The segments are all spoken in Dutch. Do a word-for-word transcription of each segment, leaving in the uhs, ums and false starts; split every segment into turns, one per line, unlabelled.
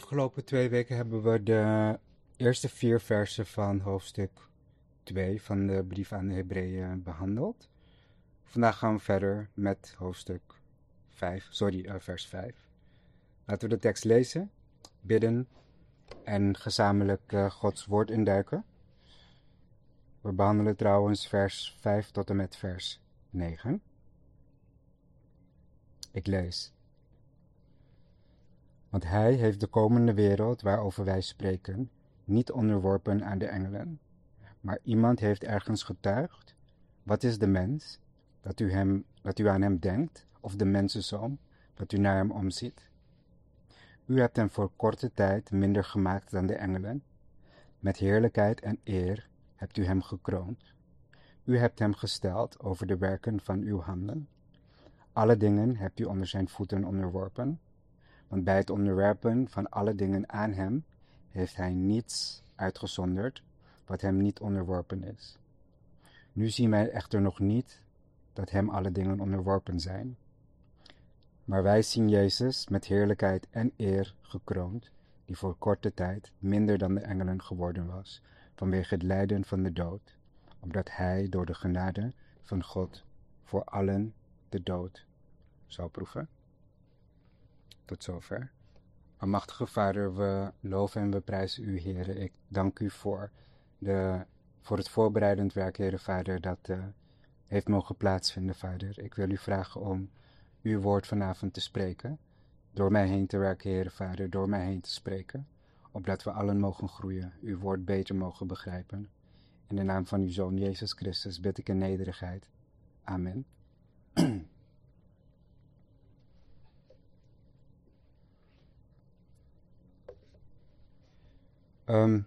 afgelopen twee weken hebben we de eerste vier versen van hoofdstuk twee van de brief aan de Hebreeën behandeld. Vandaag gaan we verder met hoofdstuk vijf, sorry, uh, vers vijf. Laten we de tekst lezen, bidden en gezamenlijk uh, Gods woord induiken. We behandelen trouwens vers vijf tot en met vers negen. Ik lees. Want hij heeft de komende wereld waarover wij spreken niet onderworpen aan de engelen. Maar iemand heeft ergens getuigd. Wat is de mens, dat u, hem, dat u aan hem denkt, of de mensenzoon, dat u naar hem omziet? U hebt hem voor korte tijd minder gemaakt dan de engelen. Met heerlijkheid en eer hebt u hem gekroond. U hebt hem gesteld over de werken van uw handen. Alle dingen hebt u onder zijn voeten onderworpen. Want bij het onderwerpen van alle dingen aan hem heeft hij niets uitgezonderd wat hem niet onderworpen is. Nu zien wij echter nog niet dat hem alle dingen onderworpen zijn. Maar wij zien Jezus met heerlijkheid en eer gekroond, die voor korte tijd minder dan de engelen geworden was, vanwege het lijden van de dood, omdat hij door de genade van God voor allen de dood zou proeven. Tot zover. Almachtige Vader, we loven en we prijzen u, Heere. Ik dank u voor, de, voor het voorbereidend werk, Heere Vader, dat uh, heeft mogen plaatsvinden, Vader. Ik wil u vragen om uw woord vanavond te spreken, door mij heen te werken, Heere Vader, door mij heen te spreken, opdat we allen mogen groeien, uw woord beter mogen begrijpen. In de naam van uw Zoon, Jezus Christus, bid ik in nederigheid. Amen. Um,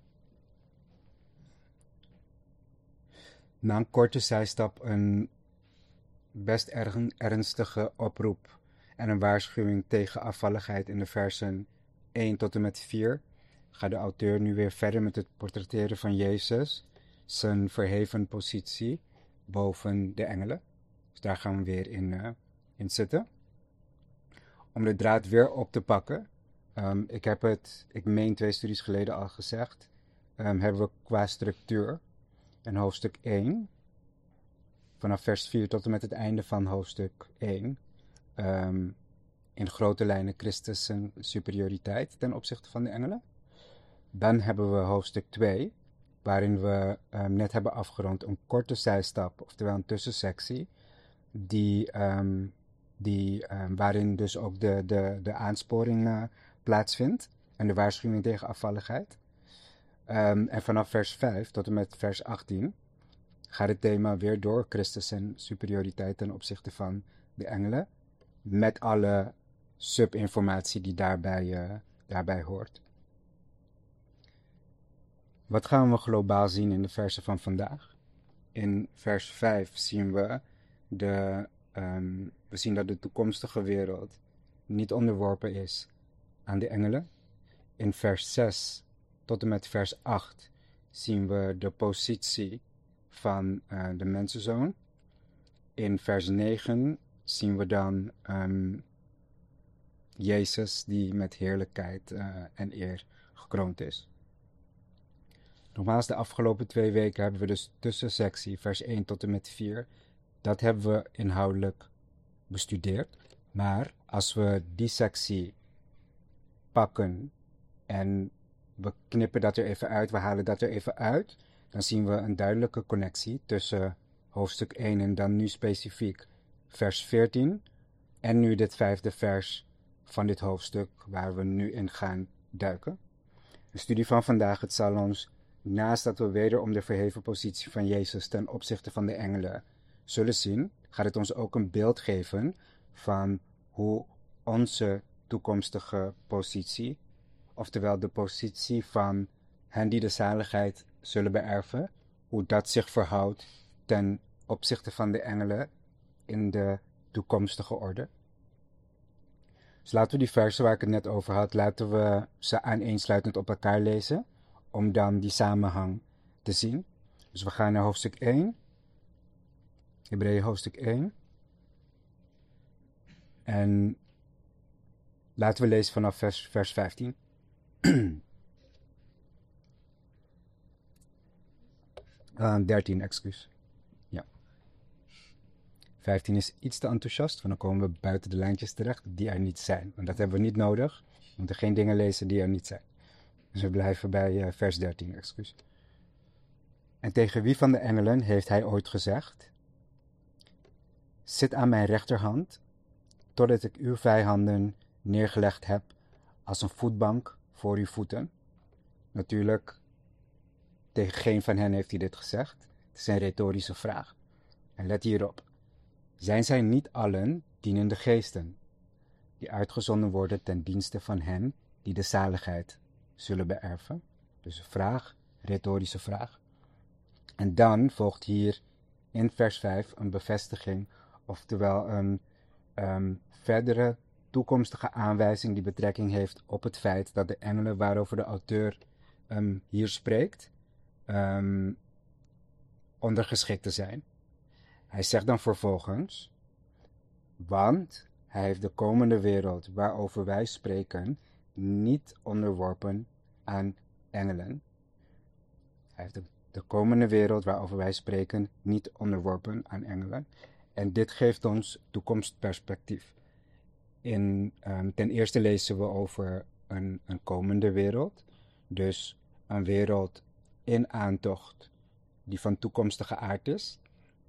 na een korte zijstap een best erg ernstige oproep en een waarschuwing tegen afvalligheid in de versen één tot en met vier gaat de auteur nu weer verder met het portretteren van Jezus, zijn verheven positie boven de engelen. Dus daar gaan we weer in, uh, in zitten. Om de draad weer op te pakken. Um, ik heb het, ik meen twee studies geleden al gezegd, um, hebben we qua structuur in hoofdstuk één, vanaf vers vier tot en met het einde van hoofdstuk één, um, in grote lijnen Christus zijn superioriteit ten opzichte van de engelen. Dan hebben we hoofdstuk twee, waarin we um, net hebben afgerond een korte zijstap, oftewel een tussensectie, die, um, die, um, waarin dus ook de, de, de aansporing uh, plaatsvindt en de waarschuwing tegen afvalligheid. Um, en vanaf vers vijf tot en met vers achttien gaat het thema weer door Christus en superioriteit ten opzichte van de engelen, met alle subinformatie die daarbij, uh, daarbij hoort. Wat gaan we globaal zien in de versen van vandaag? In vers vijf zien we, de, um, we zien dat de toekomstige wereld niet onderworpen is aan de engelen. In vers zes tot en met vers acht zien we de positie van uh, de mensenzoon. In vers negen zien we dan um, Jezus die met heerlijkheid uh, en eer gekroond is. Nogmaals, de afgelopen twee weken hebben we dus tussensectie, vers één tot en met vier. Dat hebben we inhoudelijk bestudeerd. Maar als we die sectie pakken en we knippen dat er even uit, we halen dat er even uit, dan zien we een duidelijke connectie tussen hoofdstuk één en dan nu specifiek vers veertien en nu dit vijfde vers van dit hoofdstuk waar we nu in gaan duiken. De studie van vandaag, het zal ons, naast dat we wederom de verheven positie van Jezus ten opzichte van de engelen zullen zien, gaat het ons ook een beeld geven van hoe onze toekomstige positie, oftewel de positie van hen die de zaligheid zullen beërven, hoe dat zich verhoudt ten opzichte van de engelen in de toekomstige orde. Dus laten we die versen waar ik het net over had, laten we ze aaneensluitend op elkaar lezen, om dan die samenhang te zien. Dus we gaan naar hoofdstuk één, Hebreeën hoofdstuk één. En laten we lezen vanaf vers, vers vijftien. Uh, dertien, excuus. Ja. vijftien is iets te enthousiast, want dan komen we buiten de lijntjes terecht die er niet zijn. Want dat hebben we niet nodig. We moeten geen dingen lezen die er niet zijn. Dus we blijven bij uh, vers dertien, excuus. En tegen wie van de engelen heeft hij ooit gezegd: zit aan mijn rechterhand, totdat ik uw vijanden neergelegd heb als een voetbank voor uw voeten? Natuurlijk, tegen geen van hen heeft hij dit gezegd. Het is een retorische vraag. En let hierop. Zijn zij niet allen dienende geesten, die uitgezonden worden ten dienste van hen die de zaligheid zullen beërven? Dus een vraag, retorische vraag. En dan volgt hier in vers vijf een bevestiging, oftewel een um, verdere toekomstige aanwijzing die betrekking heeft op het feit dat de engelen waarover de auteur um, hier spreekt, um, ondergeschikte zijn. Hij zegt dan vervolgens: want hij heeft de komende wereld waarover wij spreken niet onderworpen aan engelen. Hij heeft de, de komende wereld waarover wij spreken niet onderworpen aan engelen. En dit geeft ons toekomstperspectief. In, um, ten eerste lezen we over een, een komende wereld. Dus een wereld in aantocht die van toekomstige aard is.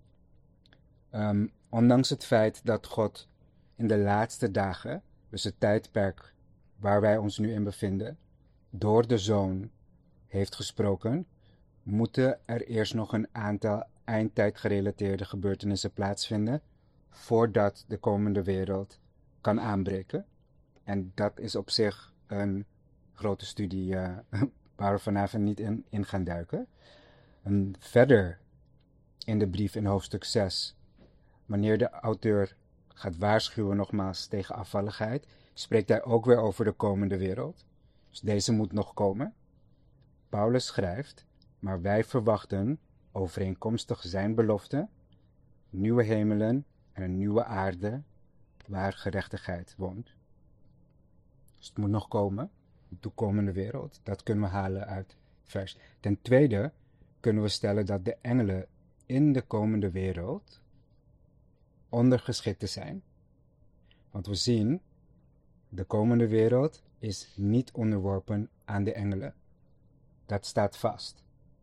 Um, ondanks het feit dat God in de laatste dagen, dus het tijdperk waar wij ons nu in bevinden, door de Zoon heeft gesproken, moeten er eerst nog een aantal eindtijdgerelateerde gebeurtenissen plaatsvinden voordat de komende wereld kan aanbreken. En dat is op zich een grote studie uh, waar we vanavond niet in, in gaan duiken. En verder in de brief in hoofdstuk zes, wanneer de auteur gaat waarschuwen nogmaals tegen afvalligheid, spreekt hij ook weer over de komende wereld. Dus deze moet nog komen. Paulus schrijft: maar wij verwachten, overeenkomstig zijn belofte, nieuwe hemelen en een nieuwe aarde waar gerechtigheid woont. Dus het moet nog komen, de toekomende wereld. Dat kunnen we halen uit vers. Ten tweede kunnen we stellen dat de engelen in de komende wereld ondergeschikt zijn. Want we zien, de komende wereld is niet onderworpen aan de engelen. Dat staat vast.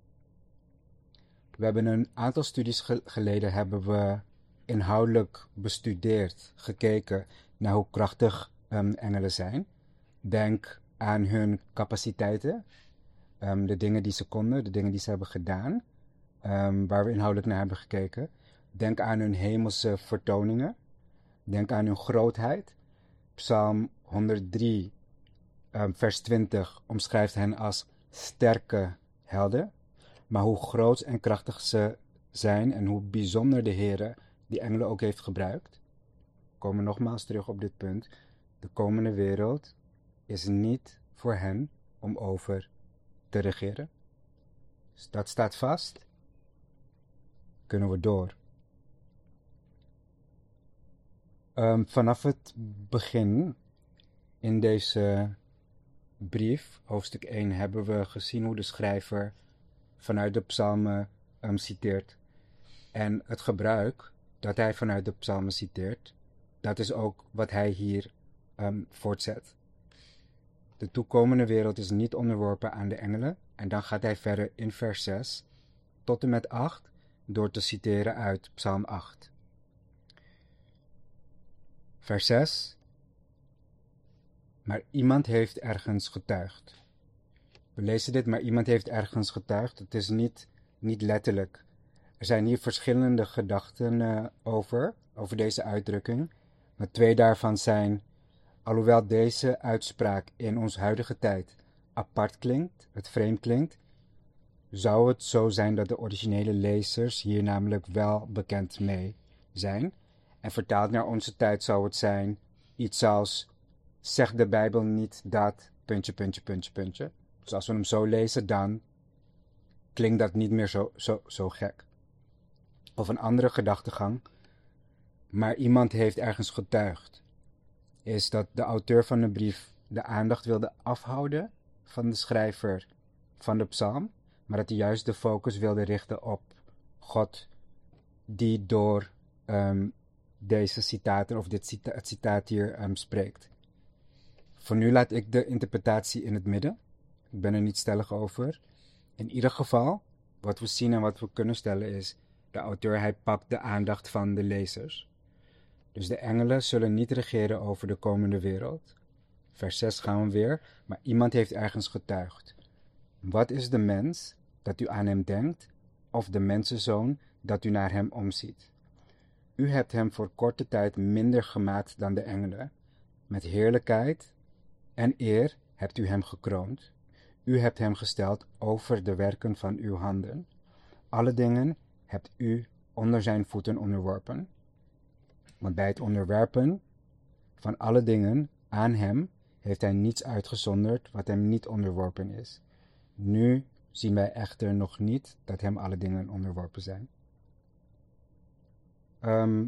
We hebben een aantal studies ge- geleden hebben we inhoudelijk bestudeerd, gekeken naar hoe krachtig um, engelen zijn. Denk aan hun capaciteiten, um, de dingen die ze konden, de dingen die ze hebben gedaan, um, waar we inhoudelijk naar hebben gekeken. Denk aan hun hemelse vertoningen. Denk aan hun grootheid. Psalm honderddrie, um, vers twintig, omschrijft hen als sterke helden. Maar hoe groot en krachtig ze zijn en hoe bijzonder de Heere die engelen ook heeft gebruikt. We komen nogmaals terug op dit punt. De komende wereld is niet voor hen om over te regeren. Dus dat staat vast. Kunnen we door. Um, vanaf het begin in deze brief, hoofdstuk één, hebben we gezien hoe de schrijver vanuit de psalmen um, citeert. En het gebruik dat hij vanuit de psalmen citeert, dat is ook wat hij hier um, voortzet. De toekomende wereld is niet onderworpen aan de engelen. En dan gaat hij verder in vers zes tot en met acht door te citeren uit psalm acht. Vers zes. Maar iemand heeft ergens getuigd. We lezen dit, maar iemand heeft ergens getuigd. Het is niet, niet letterlijk. Er zijn hier verschillende gedachten uh, over, over deze uitdrukking. Maar twee daarvan zijn, alhoewel deze uitspraak in onze huidige tijd apart klinkt, het vreemd klinkt, zou het zo zijn dat de originele lezers hier namelijk wel bekend mee zijn. En vertaald naar onze tijd zou het zijn iets als: zegt de Bijbel niet dat, puntje, puntje, puntje, puntje. Dus als we hem zo lezen, dan klinkt dat niet meer zo, zo, zo gek. Of een andere gedachtegang, maar iemand heeft ergens getuigd, is dat de auteur van de brief de aandacht wilde afhouden van de schrijver van de psalm, maar dat hij juist de focus wilde richten op God die door um, deze citaten of dit cita- het citaat hier um, spreekt. Voor nu laat ik de interpretatie in het midden. Ik ben er niet stellig over. In ieder geval, wat we zien en wat we kunnen stellen is, de auteur hij pakt de aandacht van de lezers. Dus de engelen zullen niet regeren over de komende wereld. Vers zes gaan we weer, maar iemand heeft ergens getuigd. Wat is de mens dat u aan hem denkt, of de mensenzoon dat u naar hem omziet? U hebt hem voor korte tijd minder gemaakt dan de engelen. Met heerlijkheid en eer hebt u hem gekroond. U hebt hem gesteld over de werken van uw handen. Alle dingen hebt u onder zijn voeten onderworpen. Want bij het onderwerpen van alle dingen aan hem heeft hij niets uitgezonderd wat hem niet onderworpen is. Nu zien wij echter nog niet dat hem alle dingen onderworpen zijn. Um,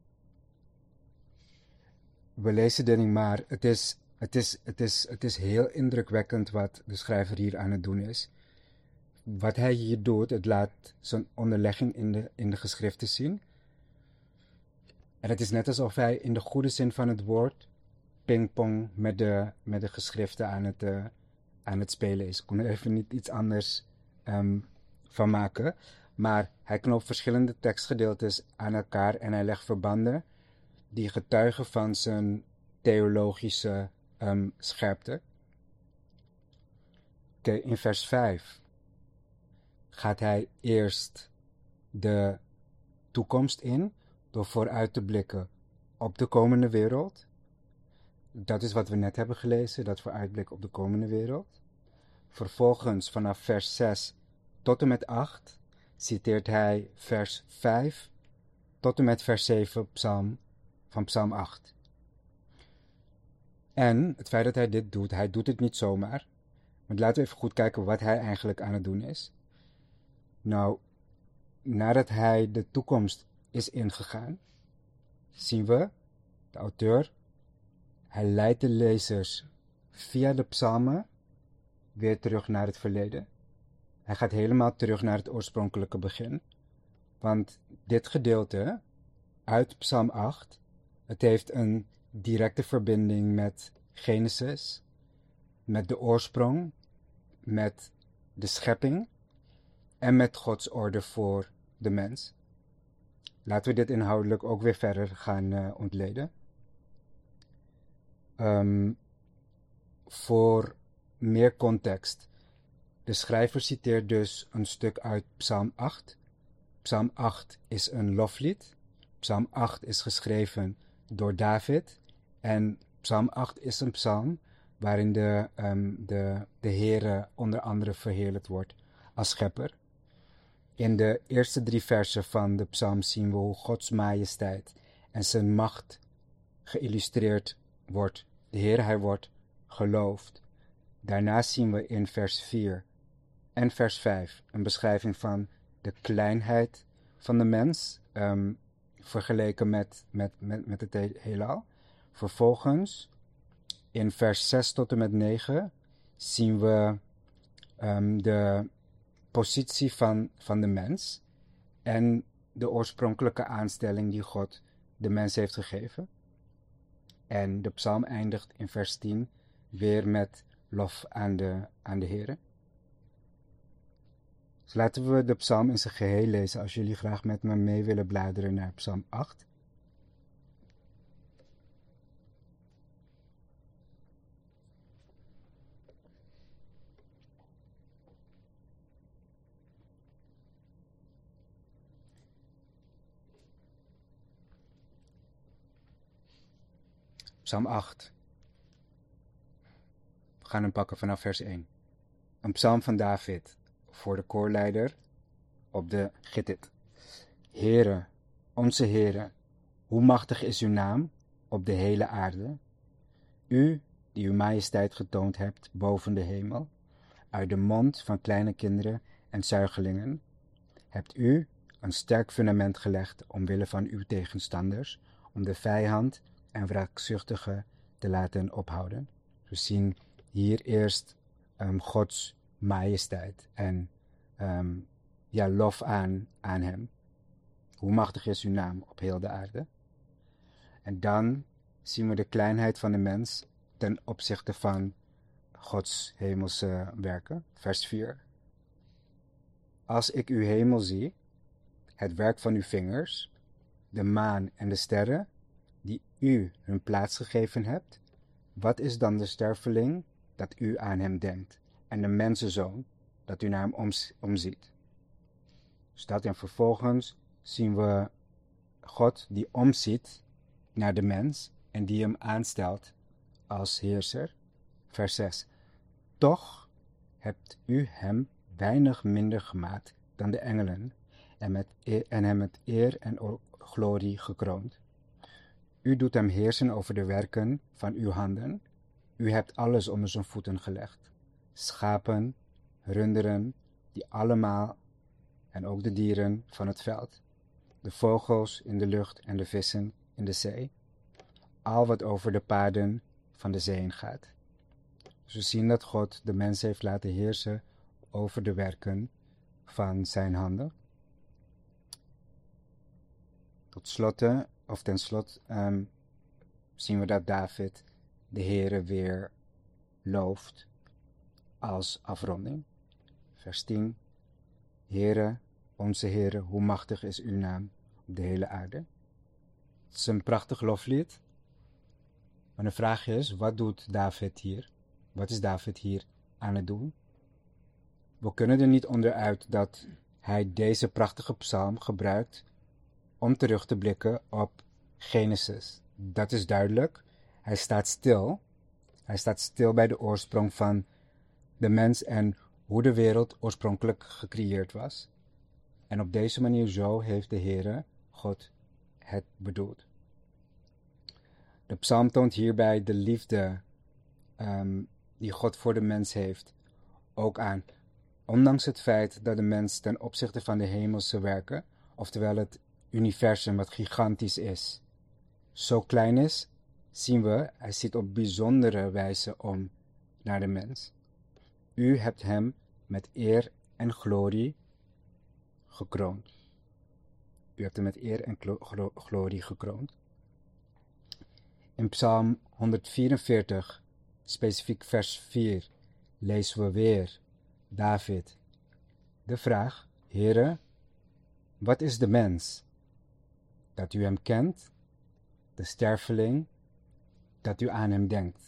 we lezen dit niet, maar het is, het, is, het, is, het is heel indrukwekkend wat de schrijver hier aan het doen is. Wat hij hier doet, het laat zijn onderlegging in de, in de geschriften zien. En het is net alsof hij in de goede zin van het woord pingpong met de, met de geschriften aan het, uh, aan het spelen is. Ik kon er even niet iets anders um, van maken. Maar hij knoopt verschillende tekstgedeeltes aan elkaar en hij legt verbanden die getuigen van zijn theologische um, scherpte. Oké, okay, in vers vijf gaat hij eerst de toekomst in door vooruit te blikken op de komende wereld. Dat is wat we net hebben gelezen, dat vooruitblik op de komende wereld. Vervolgens vanaf vers zes tot en met acht citeert hij vers vijf tot en met vers zeven psalm, van psalm acht. En het feit dat hij dit doet, hij doet het niet zomaar. Maar laten we even goed kijken wat hij eigenlijk aan het doen is. Nou, nadat hij de toekomst is ingegaan, zien we, de auteur, hij leidt de lezers via de psalmen weer terug naar het verleden. Hij gaat helemaal terug naar het oorspronkelijke begin. Want dit gedeelte uit psalm acht, het heeft een directe verbinding met Genesis, met de oorsprong, met de schepping en met Gods orde voor de mens. Laten we dit inhoudelijk ook weer verder gaan uh, ontleden. Um, voor meer context. De schrijver citeert dus een stuk uit psalm acht. Psalm acht is een loflied. Psalm acht is geschreven door David. En psalm acht is een psalm waarin de, um, de, de Heere onder andere verheerlijkt wordt als schepper. In de eerste drie versen van de psalm zien we hoe Gods majesteit en zijn macht geïllustreerd wordt. De Heer, hij wordt geloofd. Daarna zien we in vers vier en vers vijf een beschrijving van de kleinheid van de mens, um, vergeleken met, met, met, met het heelal. Vervolgens, in vers zes tot en met negen, zien we um, de positie van, van de mens en de oorspronkelijke aanstelling die God de mens heeft gegeven. En de psalm eindigt in vers tien weer met lof aan de, aan de Heere. Dus laten we de psalm in zijn geheel lezen als jullie graag met me mee willen bladeren naar psalm acht. Psalm acht. We gaan hem pakken vanaf vers één. Een psalm van David voor de koorleider op de Gittit. Heere, onze Heere, hoe machtig is uw naam op de hele aarde? U, die uw majesteit getoond hebt boven de hemel, uit de mond van kleine kinderen en zuigelingen, hebt u een sterk fundament gelegd omwille van uw tegenstanders, om de vijand en wraakzuchtige te laten ophouden. We zien hier eerst um, Gods majesteit en um, ja, lof aan, aan hem. Hoe machtig is uw naam op heel de aarde? En dan zien we de kleinheid van de mens ten opzichte van Gods hemelse werken. Vers vier. Als ik uw hemel zie, het werk van uw vingers, de maan en de sterren, die u hun plaats gegeven hebt, wat is dan de sterveling dat u aan hem denkt, en de mensenzoon dat u naar hem oms- omziet? Dus dat en vervolgens zien we God die omziet naar de mens en die hem aanstelt als heerser. Vers zes. Toch hebt u hem weinig minder gemaakt dan de engelen en, met eer, en hem met eer en glorie gekroond. U doet hem heersen over de werken van uw handen. U hebt alles onder zijn voeten gelegd. Schapen, runderen, die allemaal en ook de dieren van het veld. De vogels in de lucht en de vissen in de zee. Al wat over de paden van de zee gaat. Dus we zien dat God de mens heeft laten heersen over de werken van zijn handen. Tot slotte, of ten slotte, um, zien we dat David de Heere weer looft als afronding. Vers tien. Heere, onze Heere, hoe machtig is uw naam op de hele aarde. Het is een prachtig loflied. Maar de vraag is, wat doet David hier? Wat is David hier aan het doen? We kunnen er niet onderuit dat hij deze prachtige psalm gebruikt om terug te blikken op Genesis. Dat is duidelijk. Hij staat stil. Hij staat stil bij de oorsprong van de mens en hoe de wereld oorspronkelijk gecreëerd was. En op deze manier zo heeft de Heere, God, het bedoeld. De psalm toont hierbij de liefde um, die God voor de mens heeft ook aan. Ondanks het feit dat de mens ten opzichte van de hemelse werken, oftewel het universum wat gigantisch is, zo klein is, zien we, hij ziet op bijzondere wijze om naar de mens. U hebt hem met eer en glorie gekroond. U hebt hem met eer en glo- glorie gekroond. In Psalm honderdvierenveertig, specifiek vers vier, lezen we weer David de vraag: Heere, wat is de mens? Dat u hem kent, de sterveling, dat u aan hem denkt.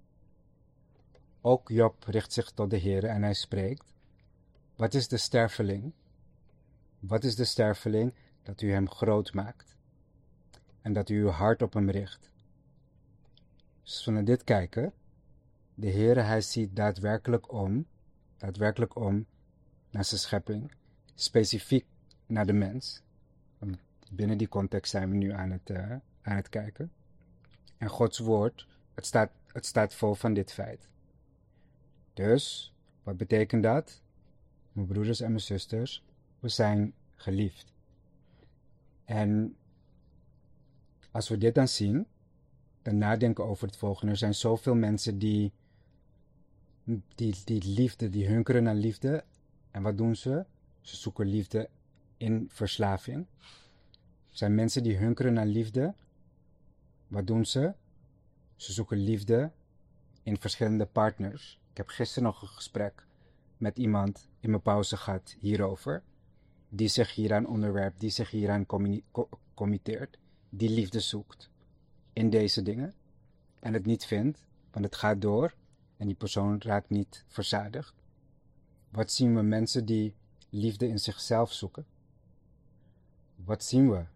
Ook Job richt zich tot de Heere en hij spreekt: wat is de sterveling? Wat is de sterveling dat u hem groot maakt en dat u uw hart op hem richt? Dus als we naar dit kijken, de Heere, hij ziet daadwerkelijk om, daadwerkelijk om naar zijn schepping, specifiek naar de mens. Binnen die context zijn we nu aan het, uh, aan het kijken. En Gods woord, het staat, het staat vol van dit feit. Dus, wat betekent dat? Mijn broeders en mijn zusters, we zijn geliefd. En als we dit dan zien, dan nadenken over het volgende. Er zijn zoveel mensen die, die, die liefde, die hunkeren naar liefde. En wat doen ze? Ze zoeken liefde in verslaving. Er zijn mensen die hunkeren naar liefde. Wat doen ze? Ze zoeken liefde in verschillende partners. Ik heb gisteren nog een gesprek met iemand in mijn pauze gehad hierover. Die zich hieraan onderwerpt, die zich hieraan communi- co- committeert. Die liefde zoekt in deze dingen. En het niet vindt, want het gaat door. En die persoon raakt niet verzadigd. Wat zien we? Mensen die liefde in zichzelf zoeken. Wat zien we?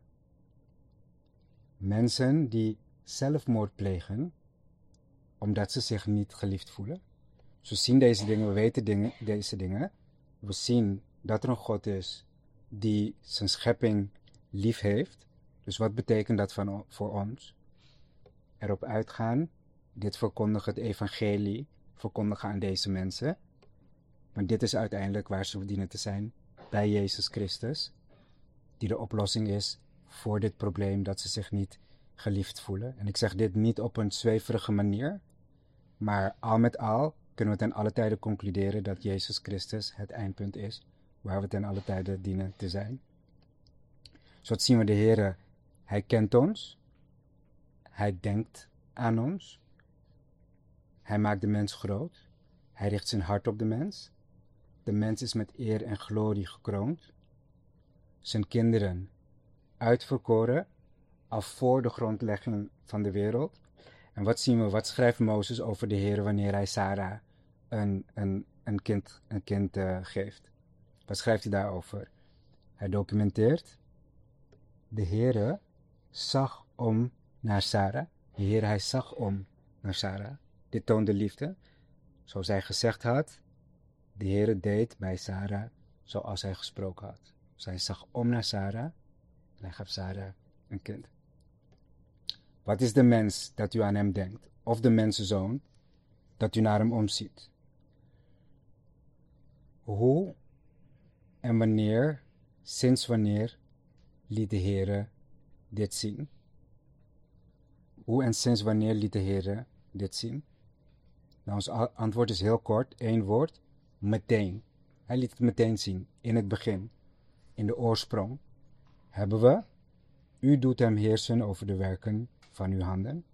Mensen die zelfmoord plegen omdat ze zich niet geliefd voelen. Dus we zien deze dingen, we weten dingen, deze dingen. We zien dat er een God is die zijn schepping lief heeft. Dus wat betekent dat van, voor ons? Erop uitgaan, dit verkondigen, het evangelie, verkondigen aan deze mensen. Maar dit is uiteindelijk waar ze dienen te zijn, bij Jezus Christus. Die de oplossing is voor dit probleem dat ze zich niet geliefd voelen. En ik zeg dit niet op een zweverige manier, maar al met al kunnen we ten alle tijde concluderen dat Jezus Christus het eindpunt is, waar we ten alle tijde dienen te zijn. Zo zien we de Heere, Hij kent ons, Hij denkt aan ons, Hij maakt de mens groot, Hij richt zijn hart op de mens. De mens is met eer en glorie gekroond. Zijn kinderen uitverkoren, al voor de grondlegging van de wereld. En wat zien we, wat schrijft Mozes over de Heere wanneer hij Sarah een, een, een kind, een kind uh, geeft? Wat schrijft hij daarover? Hij documenteert, de Heere zag om naar Sarah. De Heere, hij zag om naar Sarah. Dit toonde liefde. Zoals hij gezegd had, de Heere deed bij Sarah zoals hij gesproken had. Dus hij zag om naar Sarah en hij gaf Sarah een kind. Wat is de mens dat u aan hem denkt? Of de mensenzoon dat u naar hem omziet? Hoe en wanneer, sinds wanneer, liet de Heere dit zien? Hoe en sinds wanneer liet de Heere dit zien? Nou, ons antwoord is heel kort, één woord, meteen. Hij liet het meteen zien, in het begin, in de oorsprong. Hebben we, u doet hem heersen over de werken van uw handen.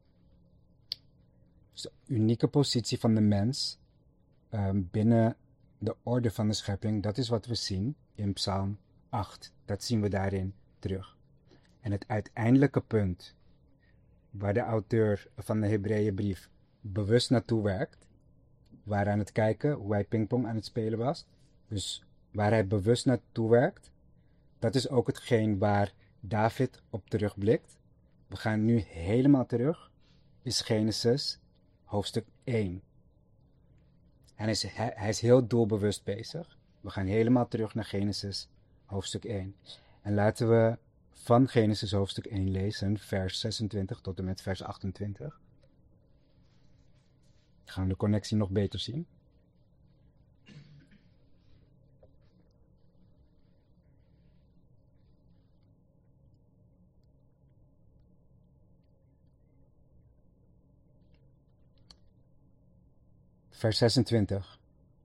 Dus de unieke positie van de mens um, binnen de orde van de schepping, dat is wat we zien in Psalm acht. Dat zien we daarin terug. En het uiteindelijke punt waar de auteur van de Hebreeënbrief bewust naartoe werkt, waar aan het kijken hoe hij pingpong aan het spelen was, dus waar hij bewust naartoe werkt, dat is ook hetgeen waar David op terugblikt. We gaan nu helemaal terug, is Genesis hoofdstuk één. En hij is, hij, hij is heel doelbewust bezig. We gaan helemaal terug naar Genesis hoofdstuk één. En laten we van Genesis hoofdstuk één lezen, vers zesentwintig tot en met vers achtentwintig. Gaan we de connectie nog beter zien. Vers zesentwintig.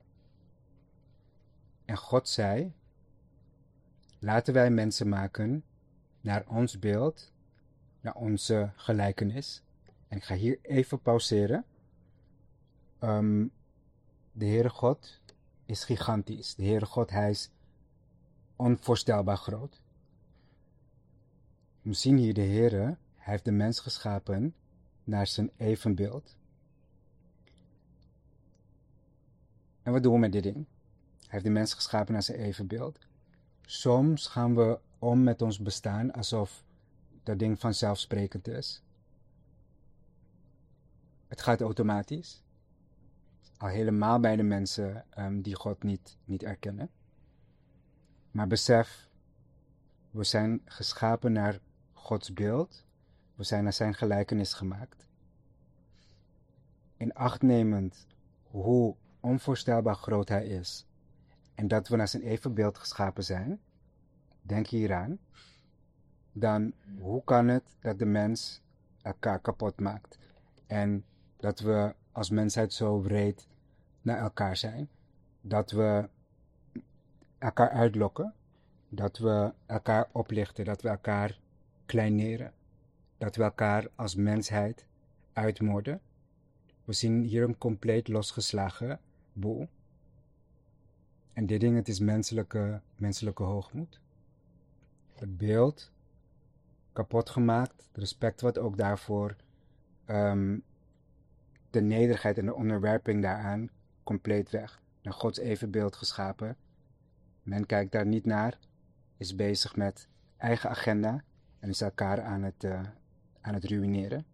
En God zei, laten wij mensen maken naar ons beeld, naar onze gelijkenis. En ik ga hier even pauzeren. Um, de Heere God is gigantisch. De Heere God, hij is onvoorstelbaar groot. We zien hier de Heere, hij heeft de mens geschapen naar zijn evenbeeld. En wat doen we met dit ding? Hij heeft de mens geschapen naar zijn evenbeeld. Soms gaan we om met ons bestaan alsof dat ding vanzelfsprekend is. Het gaat automatisch. Al helemaal bij de mensen um, die God niet, niet erkennen. Maar besef, we zijn geschapen naar Gods beeld. We zijn naar zijn gelijkenis gemaakt. In acht nemend hoe onvoorstelbaar groot hij is. En dat we naar zijn evenbeeld geschapen zijn. Denk hieraan. Dan hoe kan het dat de mens elkaar kapot maakt? En dat we als mensheid zo wreed naar elkaar zijn. Dat we elkaar uitlokken. Dat we elkaar oplichten. Dat we elkaar kleineren. Dat we elkaar als mensheid uitmoorden. We zien hier een compleet losgeslagen boel. En dit ding, het is menselijke, menselijke hoogmoed. Het beeld kapot gemaakt. Het respect wat ook daarvoor. Um, de nederigheid en de onderwerping daaraan compleet weg. Naar Gods evenbeeld geschapen. Men kijkt daar niet naar. Is bezig met eigen agenda. En is elkaar aan het, uh, aan het ruïneren.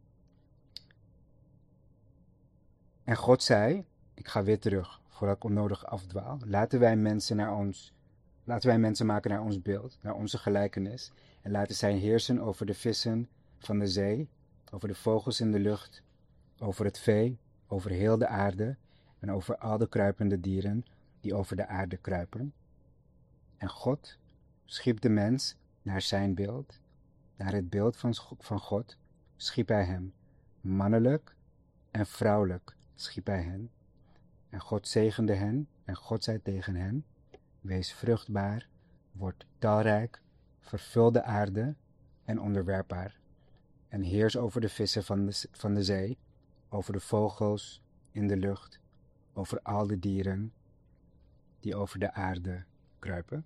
En God zei, ik ga weer terug, voordat ik onnodig afdwaal. Laten wij mensen naar ons, laten wij mensen maken naar ons beeld, naar onze gelijkenis. En laten zij heersen over de vissen van de zee, over de vogels in de lucht, over het vee, over heel de aarde en over al de kruipende dieren die over de aarde kruipen. En God schiep de mens naar zijn beeld, naar het beeld van, van God, schiep hij hem, mannelijk en vrouwelijk schiep hij hen. En God zegende hen, en God zei tegen hen: wees vruchtbaar, word talrijk, vervul de aarde en onderwerp haar. En heers over de vissen van de, van de zee, over de vogels in de lucht, over al de dieren die over de aarde kruipen.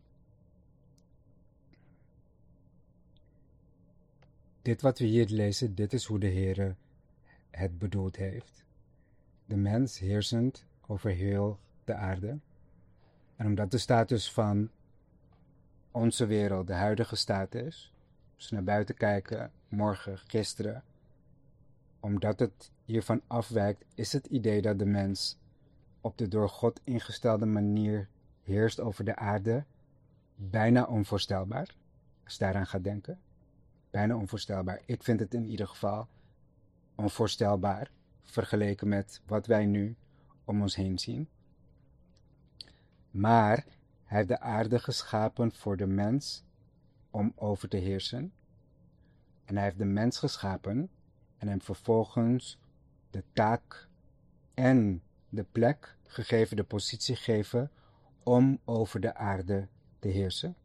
Dit wat we hier lezen, dit is hoe de Heere het bedoeld heeft. De mens heersend over heel de aarde. En omdat de status van onze wereld de huidige status, als we naar buiten kijken, morgen, gisteren, omdat het hiervan afwijkt, is het idee dat de mens op de door God ingestelde manier heerst over de aarde bijna onvoorstelbaar, als je daaraan gaat denken. Bijna onvoorstelbaar. Ik vind het in ieder geval onvoorstelbaar, vergeleken met wat wij nu om ons heen zien. Maar hij heeft de aarde geschapen voor de mens om over te heersen. En hij heeft de mens geschapen en hem vervolgens de taak en de plek gegeven, de positie gegeven om over de aarde te heersen.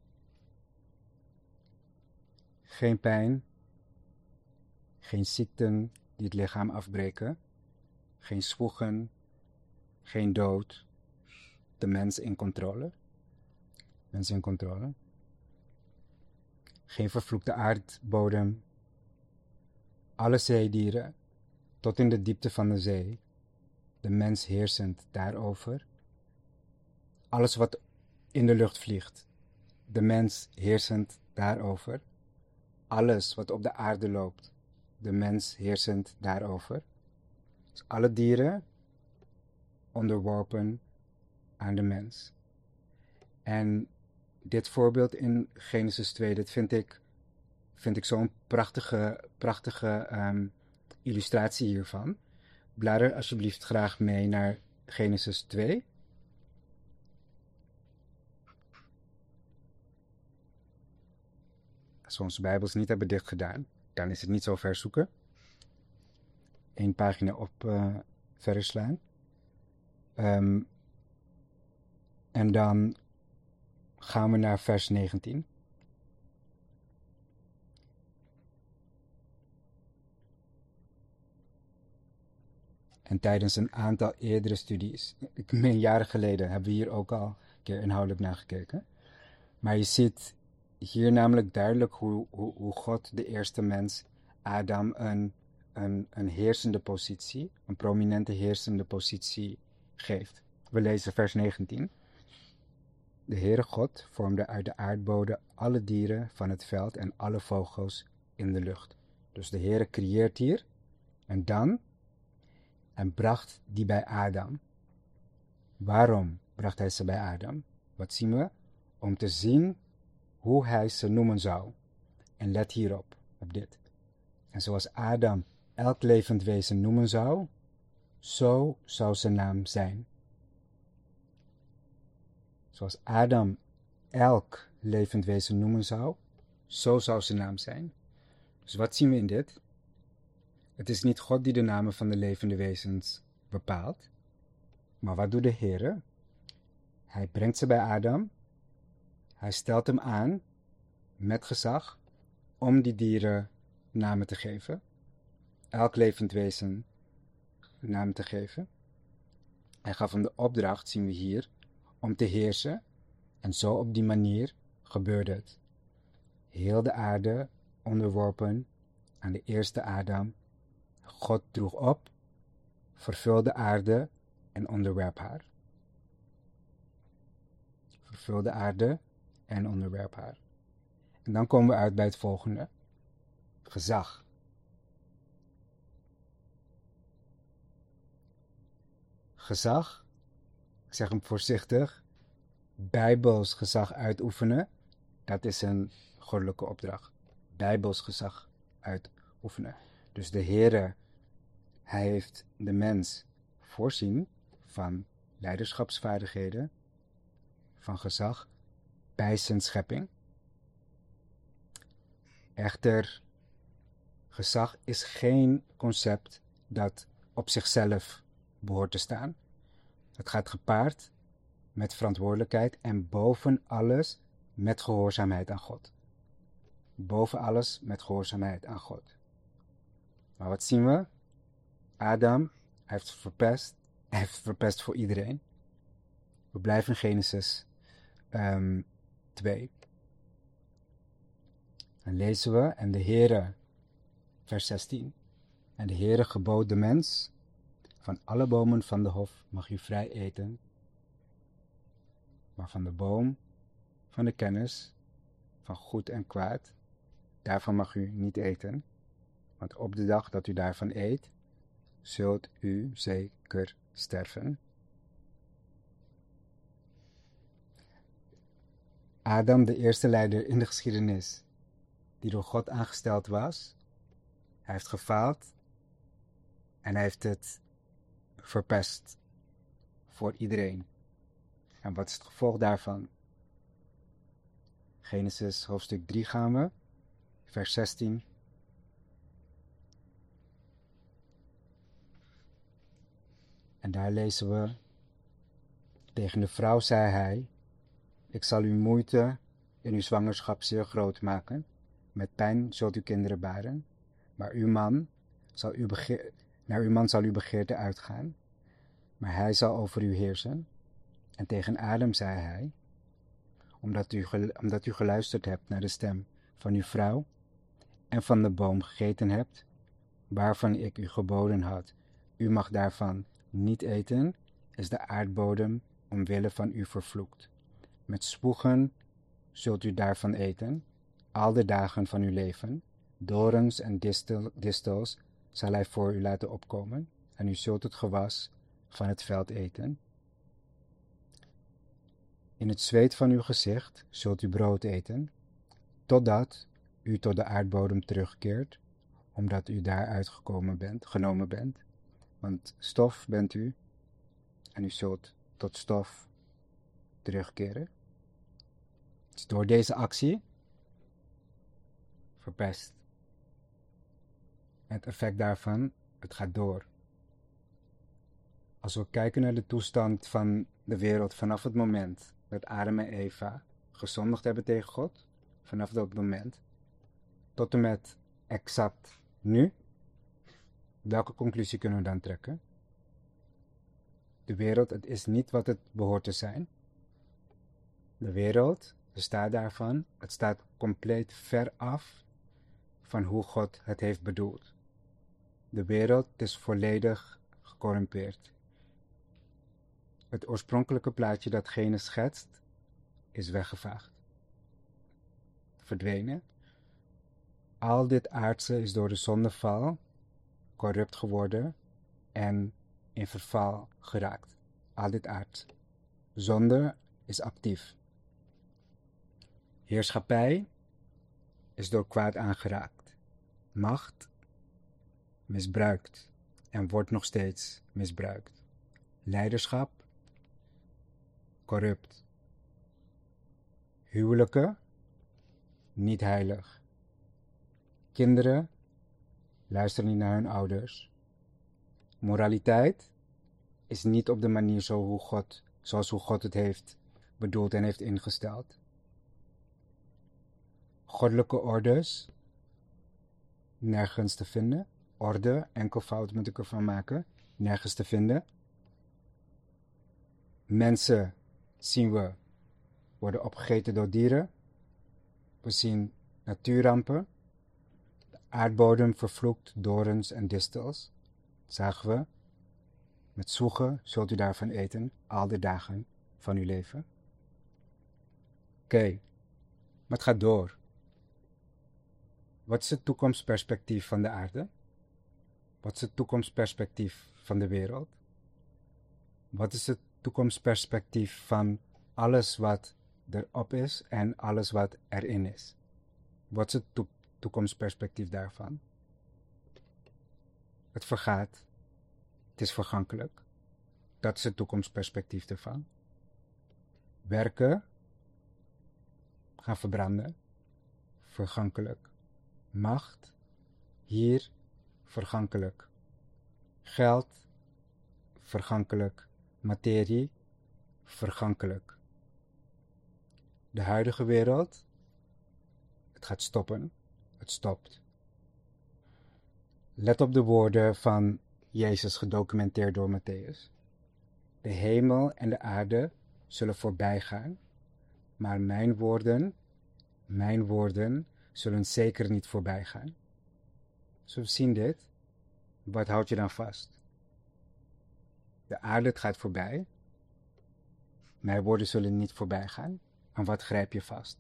Geen pijn, geen ziekten die het lichaam afbreken, geen zwoegen, geen dood. De mens in controle. Mens in controle. Geen vervloekte aardbodem. Alle zeedieren, tot in de diepte van de zee. De mens heersend daarover. Alles wat in de lucht vliegt. De mens heersend daarover. Alles wat op de aarde loopt. De mens heersend daarover. Dus alle dieren onderworpen aan de mens. En dit voorbeeld in Genesis twee, dit vind ik, vind ik zo'n prachtige, prachtige um, illustratie hiervan. Blader alsjeblieft graag mee naar Genesis twee. Als we onze Bijbels niet hebben dichtgedaan, dan is het niet zo ver zoeken. Eén pagina op uh, verder slaan. Um, en dan gaan we naar vers negentien. En tijdens een aantal eerdere studies, ik meen jaren geleden, hebben we hier ook al een keer inhoudelijk naar gekeken. Maar je ziet hier namelijk duidelijk hoe, hoe, hoe God de eerste mens, Adam, een, een, een heersende positie, een prominente heersende positie geeft. We lezen vers negentien. De Heere God vormde uit de aardbodem alle dieren van het veld en alle vogels in de lucht. Dus de Heere creëert hier en dan en bracht die bij Adam. Waarom bracht hij ze bij Adam? Wat zien we? Om te zien hoe hij ze noemen zou. En let hierop, op dit. En zoals Adam elk levend wezen noemen zou, zo zou zijn naam zijn. Zoals Adam elk levend wezen noemen zou, zo zou zijn naam zijn. Dus wat zien we in dit? Het is niet God die de namen van de levende wezens bepaalt. Maar wat doet de Heere? Hij brengt ze bij Adam. Hij stelt hem aan met gezag om die dieren namen te geven. Elk levend wezen namen te geven. Hij gaf hem de opdracht, zien we hier, om te heersen. En zo op die manier gebeurde het. Heel de aarde onderworpen aan de eerste Adam. God droeg op, vervul de aarde en onderwerp haar. Vervul de aarde en onderwerp haar. En dan komen we uit bij het volgende. Gezag. Gezag, ik zeg hem voorzichtig, bijbels gezag uitoefenen, dat is een goddelijke opdracht. Bijbels gezag uitoefenen. Dus de Heere, hij heeft de mens voorzien van leiderschapsvaardigheden, van gezag bij zijn schepping. Echter, gezag is geen concept dat op zichzelf behoort te staan. Het gaat gepaard met verantwoordelijkheid en boven alles met gehoorzaamheid aan God. Boven alles met gehoorzaamheid aan God. Maar wat zien we? Adam, hij heeft het verpest. Hij heeft het verpest voor iedereen. We blijven in Genesis um, twee. Dan lezen we, en de Heere, vers zestien. En de Heere gebood de mens, van alle bomen van de hof mag u vrij eten, maar van de boom van de kennis van goed en kwaad, daarvan mag u niet eten, want op de dag dat u daarvan eet, zult u zeker sterven. Adam, de eerste leider in de geschiedenis, die door God aangesteld was, hij heeft gefaald en hij heeft het verpest voor iedereen. En wat is het gevolg daarvan? Genesis hoofdstuk drie gaan we, vers zestien. En daar lezen we, tegen de vrouw zei hij, ik zal uw moeite in uw zwangerschap zeer groot maken, met pijn zult u kinderen baren, maar uw man zal uw begeer, naar uw man zal uw begeerte uitgaan, maar hij zal over u heersen. En tegen Adam zei hij, omdat u, omdat u geluisterd hebt naar de stem van uw vrouw en van de boom gegeten hebt, waarvan ik u geboden had, u mag daarvan niet eten, is de aardbodem omwille van u vervloekt. Met spoegen zult u daarvan eten, al de dagen van uw leven. Dorens en distel, distels zal hij voor u laten opkomen, en u zult het gewas van het veld eten. In het zweet van uw gezicht zult u brood eten, totdat u tot de aardbodem terugkeert, omdat u daaruit gekomen bent, genomen bent. Want stof bent u, en u zult tot stof terugkeren. Dus door deze actie verpest. Het effect daarvan, het gaat door. Als we kijken naar de toestand van de wereld vanaf het moment dat Adam en Eva gezondigd hebben tegen God, vanaf dat moment, tot en met exact nu, welke conclusie kunnen we dan trekken? De wereld, het is niet wat het behoort te zijn. De wereld bestaat daarvan, het staat compleet ver af van hoe God het heeft bedoeld. De wereld is volledig gecorrumpeerd. Het oorspronkelijke plaatje dat Genesis schetst, is weggevaagd. Verdwenen. Al dit aardse is door de zondeval corrupt geworden en in verval geraakt. Al dit aardse. Zonde is actief. Heerschappij is door kwaad aangeraakt. Macht misbruikt en wordt nog steeds misbruikt. Leiderschap corrupt. Huwelijken niet heilig. Kinderen luisteren niet naar hun ouders. Moraliteit is niet op de manier zo hoe God, zoals hoe God het heeft bedoeld en heeft ingesteld. Goddelijke orders nergens te vinden. Orde, enkelvoud moet ik ervan maken, nergens te vinden. Mensen, zien we, worden opgegeten door dieren. We zien natuurrampen. De aardbodem vervloekt, dorens en distels. Dat zagen we. Met zwoegen zult u daarvan eten, al de dagen van uw leven. Oké, okay. Maar het gaat door. Wat is het toekomstperspectief van de aarde? Wat is het toekomstperspectief van de wereld? Wat is het toekomstperspectief van alles wat erop is en alles wat erin is? Wat is het to- toekomstperspectief daarvan? Het vergaat. Het is vergankelijk. Dat is het toekomstperspectief ervan. Werken, gaan verbranden, vergankelijk. Macht, hier, vergankelijk. Geld, vergankelijk. Materie, vergankelijk. De huidige wereld, het gaat stoppen. Het stopt. Let op de woorden van Jezus gedocumenteerd door Matthäus. De hemel en de aarde zullen voorbij gaan, maar mijn woorden, mijn woorden zullen zeker niet voorbij gaan. Dus we zien dit. Wat houd je dan vast? De aarde het gaat voorbij. Mijn woorden zullen niet voorbij gaan. En wat grijp je vast?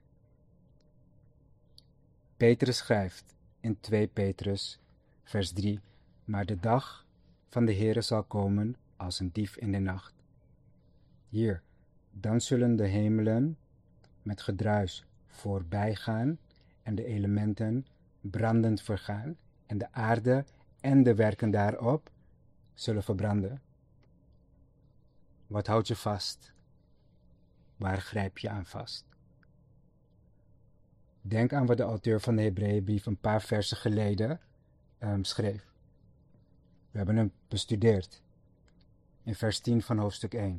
Petrus schrijft in twee Petrus, vers drie. Maar de dag van de Heere zal komen als een dief in de nacht. Hier, dan zullen de hemelen met gedruis voorbij gaan en de elementen brandend vergaan en de aarde en de werken daarop zullen verbranden. Wat houd je vast? Waar grijp je aan vast? Denk aan wat de auteur van de Hebreeënbrief een paar versen geleden um, schreef. We hebben hem bestudeerd in vers tien van hoofdstuk één.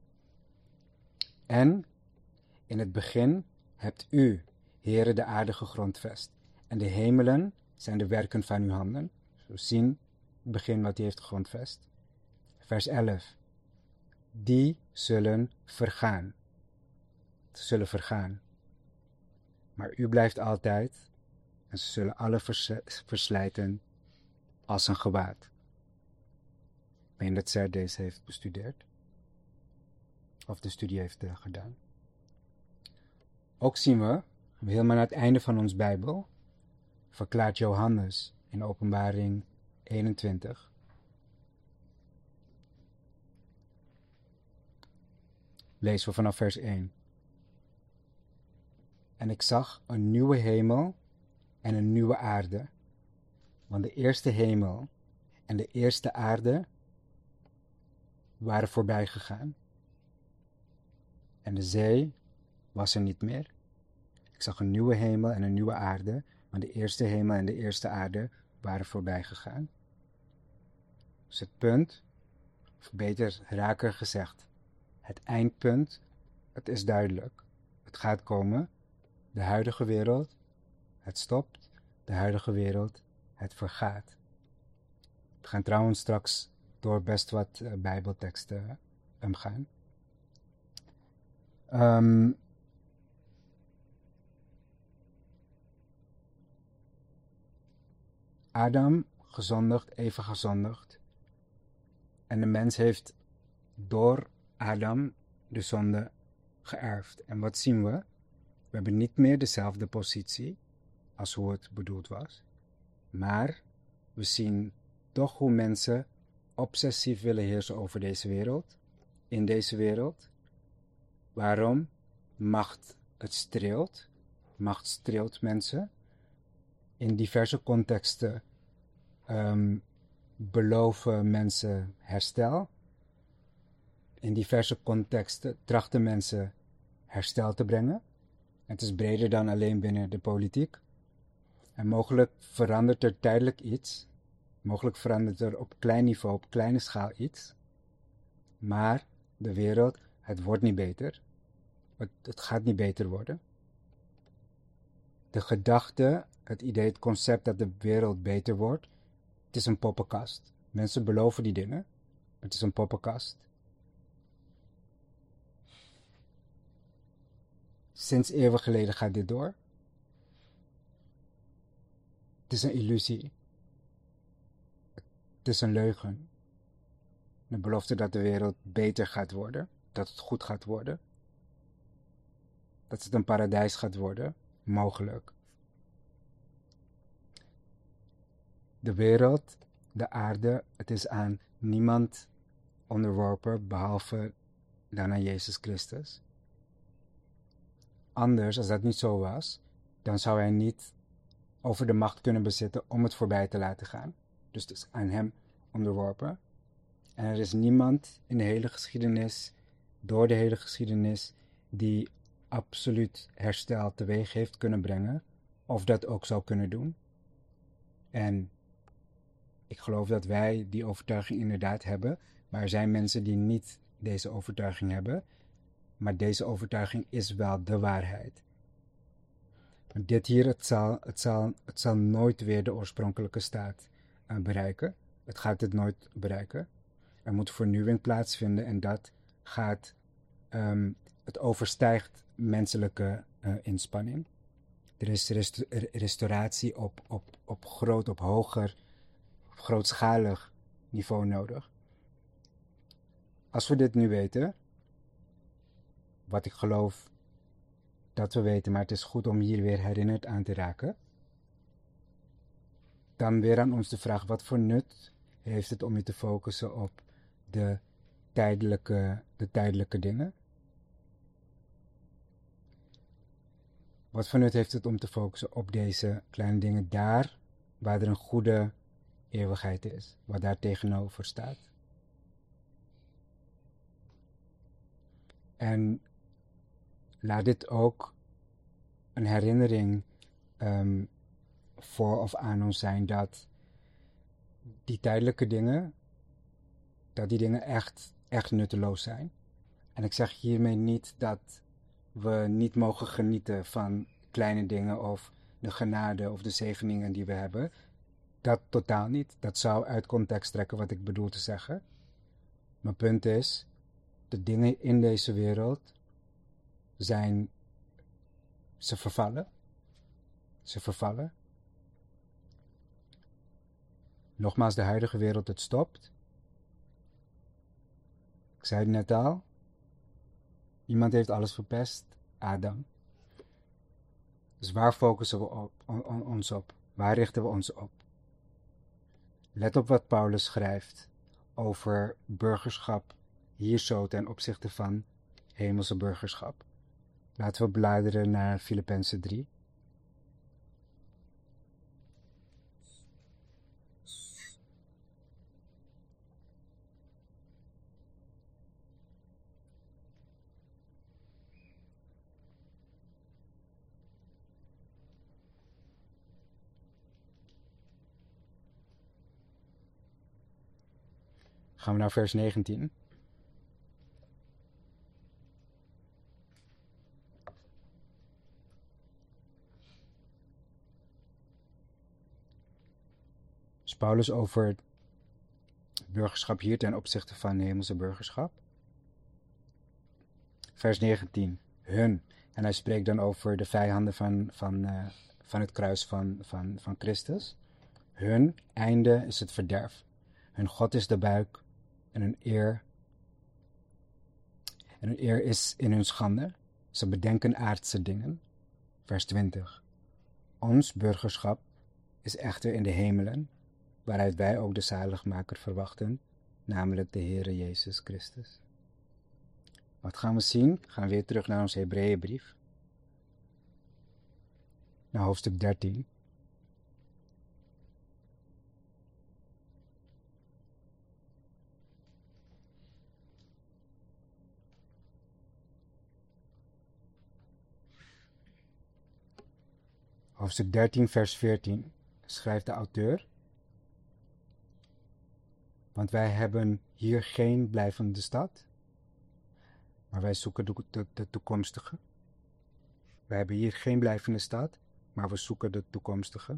En in het begin hebt u, Heere, de aarde gegrondvest en de hemelen zijn de werken van uw handen. Zo zien het begin wat hij heeft gegrondvest. Vers elf. Die zullen vergaan. Ze zullen vergaan. Maar u blijft altijd en ze zullen alle vers- verslijten als een gewaad. Ik meen dat zij deze heeft bestudeerd. Of de studie heeft uh, gedaan. Ook zien we, helemaal aan het einde van ons Bijbel, verklaart Johannes in Openbaring eenentwintig. Lezen we vanaf vers één. En ik zag een nieuwe hemel en een nieuwe aarde. Want de eerste hemel en de eerste aarde waren voorbij gegaan. En de zee was er niet meer. Ik zag een nieuwe hemel en een nieuwe aarde, want de eerste hemel en de eerste aarde waren voorbij gegaan. Dus het punt, of beter raker gezegd, het eindpunt, het is duidelijk. Het gaat komen. De huidige wereld, het stopt. De huidige wereld, het vergaat. We gaan trouwens straks door best wat uh, bijbelteksten um, gaan. Um, Adam gezondigd, Eva gezondigd. En de mens heeft door Adam de zonde geërfd. En wat zien we? We hebben niet meer dezelfde positie als hoe het bedoeld was. Maar we zien toch hoe mensen obsessief willen heersen over deze wereld. In deze wereld. Waarom? Macht het streelt. Macht streelt mensen. In diverse contexten um, beloven mensen herstel. In diverse contexten trachten mensen herstel te brengen. Het is breder dan alleen binnen de politiek. En mogelijk verandert er tijdelijk iets. Mogelijk verandert er op klein niveau, op kleine schaal iets. Maar de wereld, het wordt niet beter. Het, het gaat niet beter worden. De gedachte, het idee, het concept dat de wereld beter wordt, het is een poppenkast. Mensen beloven die dingen. Het is een poppenkast. Sinds eeuwen geleden gaat dit door. Het is een illusie. Het is een leugen. De belofte dat de wereld beter gaat worden. Dat het goed gaat worden. Dat het een paradijs gaat worden. Mogelijk. De wereld, de aarde, het is aan niemand onderworpen behalve dan aan Jezus Christus. Anders, als dat niet zo was, dan zou hij niet over de macht kunnen bezitten om het voorbij te laten gaan. Dus het is aan hem onderworpen. En er is niemand in de hele geschiedenis, door de hele geschiedenis, die absoluut herstel teweeg heeft kunnen brengen, of dat ook zou kunnen doen. En ik geloof dat wij die overtuiging inderdaad hebben, Maar er zijn mensen die niet deze overtuiging hebben. Maar deze overtuiging is wel de waarheid. Maar dit hier, het zal, het zal, het zal nooit weer de oorspronkelijke staat uh, bereiken. Het gaat het nooit bereiken. Er moet vernieuwing plaatsvinden en dat gaat, um, het overstijgt menselijke uh, inspanning. Er is rest- restauratie op, op, op groot, op hoger, op grootschalig niveau nodig. Als we dit nu weten, wat ik geloof dat we weten, maar het is goed om hier weer herinnerd aan te raken, dan weer aan ons de vraag, wat voor nut heeft het om je te focussen op de tijdelijke, de tijdelijke dingen? Wat voor nut heeft het om te focussen op deze kleine dingen daar, waar er een goede eeuwigheid is, wat daar tegenover staat? En laat dit ook een herinnering um, voor of aan ons zijn dat die tijdelijke dingen, dat die dingen echt, echt nutteloos zijn. En ik zeg hiermee niet dat we niet mogen genieten van kleine dingen of de genade of de zegeningen die we hebben. Dat totaal niet. Dat zou uit context trekken wat ik bedoel te zeggen. Mijn punt is, de dingen in deze wereld zijn, ze vervallen. Ze vervallen. Nogmaals, de huidige wereld, het stopt. Ik zei het net al. Iemand heeft alles verpest. Adam. Dus waar focussen we op, on, on, ons op? Waar richten we ons op? Let op wat Paulus schrijft over burgerschap hier zo ten opzichte van hemelse burgerschap. Laten we bladeren naar Filippenzen drie. Gaan we naar vers negentien. Dus Paulus over burgerschap hier ten opzichte van hemelse burgerschap. Vers negentien. Hun. En hij spreekt dan over de vijanden van, van, uh, van het kruis van, van, van Christus. Hun einde is het verderf. Hun God is de buik. En hun eer, en hun eer is in hun schande. Ze bedenken aardse dingen. Vers twintig. Ons burgerschap is echter in de hemelen, waaruit wij ook de zaligmaker verwachten, namelijk de Heere Jezus Christus. Wat gaan we zien? We gaan weer terug naar onze Hebreeënbrief. Naar hoofdstuk dertien. Hoofdstuk dertien, vers veertien, schrijft de auteur. Want wij hebben hier geen blijvende stad, maar wij zoeken de, de, de toekomstige. Wij hebben hier geen blijvende stad, maar we zoeken de toekomstige.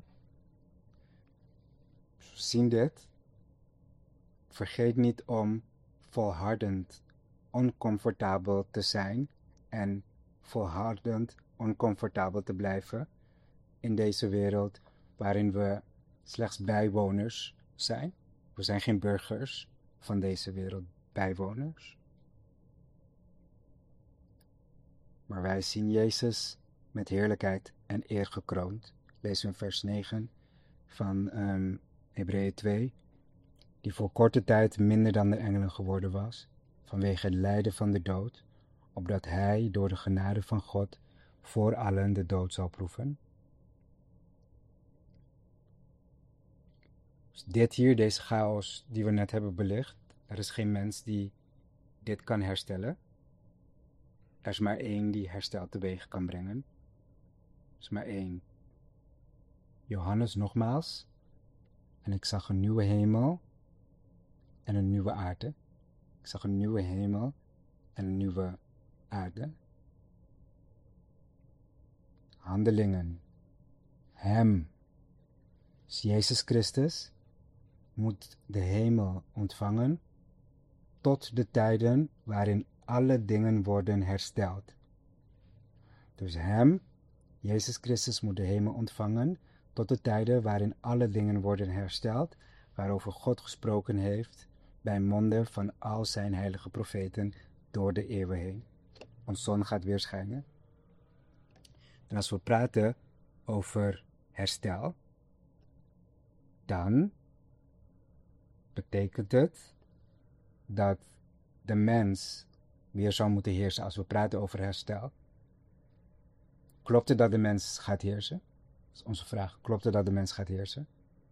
Dus we zien dit. Vergeet niet om volhardend oncomfortabel te zijn en volhardend oncomfortabel te blijven in deze wereld waarin we slechts bijwoners zijn. We zijn geen burgers van deze wereld, bijwoners. Maar wij zien Jezus met heerlijkheid en eer gekroond. Lezen we in vers negen van um, Hebreeën twee. Die voor korte tijd minder dan de engelen geworden was, vanwege het lijden van de dood, opdat hij door de genade van God voor allen de dood zal proeven. Dus dit hier, deze chaos die we net hebben belicht, er is geen mens die dit kan herstellen. Er is maar één die herstel teweeg kan brengen. Er is maar één. Johannes nogmaals. En ik zag een nieuwe hemel en een nieuwe aarde. Ik zag een nieuwe hemel en een nieuwe aarde. Handelingen. Hem, Jezus Christus, moet de hemel ontvangen tot de tijden waarin alle dingen worden hersteld. Dus hem, Jezus Christus, moet de hemel ontvangen tot de tijden waarin alle dingen worden hersteld, waarover God gesproken heeft bij monden van al zijn heilige profeten door de eeuwen heen. Ons zon gaat weer schijnen. En als we praten over herstel, dan betekent het dat de mens weer zou moeten heersen. Als we praten over herstel, klopt het dat de mens gaat heersen? Dat is onze vraag. Klopt het dat de mens gaat heersen?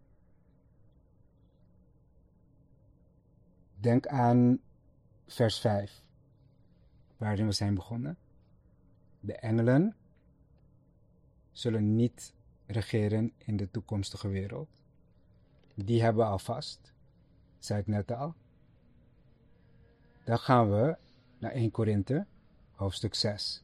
Denk aan vers vijf, waarin we zijn begonnen. De engelen zullen niet regeren in de toekomstige wereld. Die hebben we al vast, zei ik net al. Dan gaan we naar eerste Korinthe, hoofdstuk zes.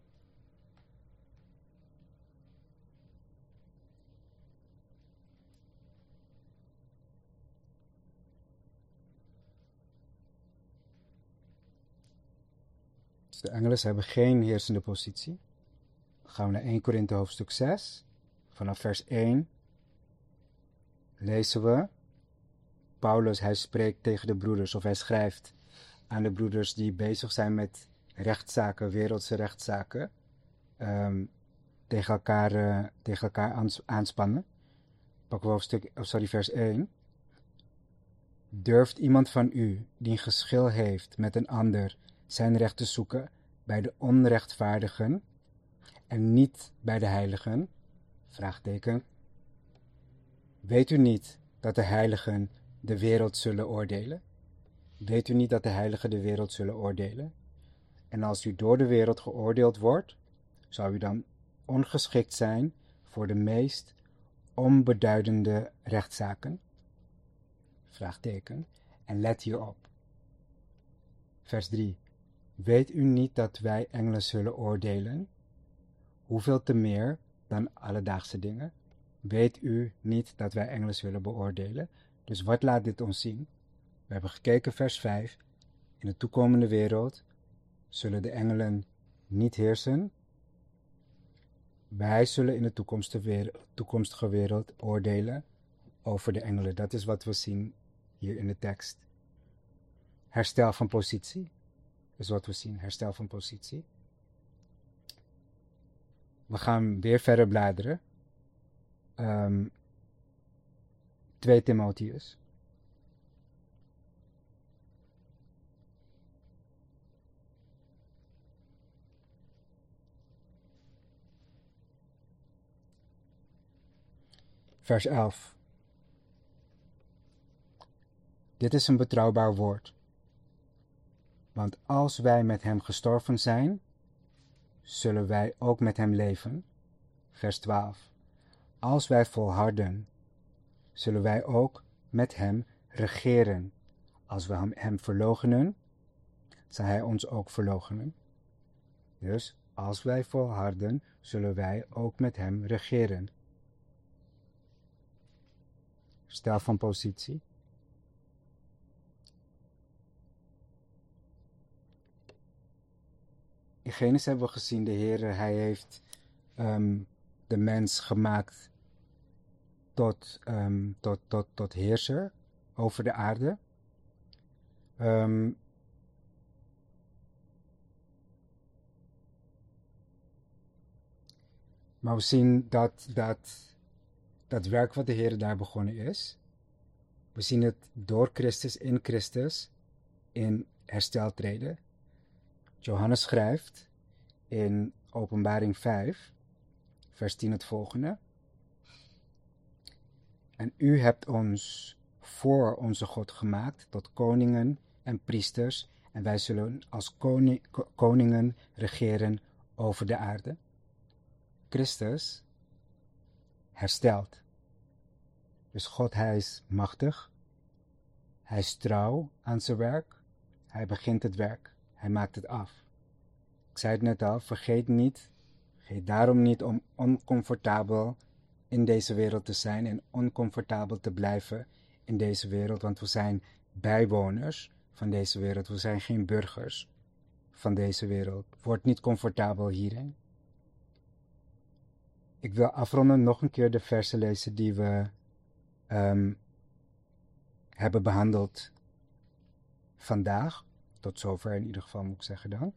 Dus de engelen hebben geen heersende positie. Dan gaan we naar eerste Korinthe, hoofdstuk zes. Vanaf vers één lezen we. Paulus, hij spreekt tegen de broeders, of hij schrijft aan de broeders die bezig zijn met rechtszaken, wereldse rechtszaken, um, tegen elkaar, uh, tegen elkaar aans- aanspannen. Pakken we hoofdstuk, oh sorry, vers één. Durft iemand van u, die een geschil heeft met een ander, zijn recht te zoeken bij de onrechtvaardigen en niet bij de heiligen? Vraagteken. Weet u niet dat de heiligen de wereld zullen oordelen? Weet u niet dat de heiligen de wereld zullen oordelen? En als u door de wereld geoordeeld wordt, zou u dan ongeschikt zijn voor de meest onbeduidende rechtszaken? Vraagteken. En let hierop. Vers drie. Weet u niet dat wij engelen zullen oordelen? Hoeveel te meer dan alledaagse dingen? Weet u niet dat wij engelen zullen beoordelen? Dus wat laat dit ons zien? We hebben gekeken, vers vijf. In de toekomende wereld zullen de engelen niet heersen. Wij zullen in de toekomstige wereld oordelen over de engelen. Dat is wat we zien hier in de tekst. Herstel van positie is wat we zien. Herstel van positie. We gaan weer verder bladeren. Um, twee Timotheus. Vers elf. Dit is een betrouwbaar woord. Want als wij met hem gestorven zijn, zullen wij ook met hem leven. Vers twaalf. Als wij volharden, zullen wij ook met hem regeren. Als we hem verloochenen, zal hij ons ook verloochenen. Dus als wij volharden, zullen wij ook met hem regeren. Stel van positie. In Genesis hebben we gezien, de Heer, hij heeft um, de mens gemaakt tot, um, tot, tot, tot heerser over de aarde. Um, maar we zien dat, dat dat werk wat de Heer daar begonnen is, we zien het door Christus, in Christus, in herstel treden. Johannes schrijft in Openbaring vijf, vers tien het volgende. En u hebt ons voor onze God gemaakt tot koningen en priesters, en wij zullen als koning, koningen regeren over de aarde. Christus herstelt. Dus God, hij is machtig. Hij is trouw aan zijn werk. Hij begint het werk. Hij maakt het af. Ik zei het net al, vergeet niet, vergeet daarom niet om oncomfortabel in deze wereld te zijn en oncomfortabel te blijven in deze wereld, want we zijn bijwoners van deze wereld. We zijn geen burgers van deze wereld. Word niet comfortabel hierin. Ik wil afronden nog een keer de versen lezen die we um, hebben behandeld vandaag. Tot zover in ieder geval moet ik zeggen dan.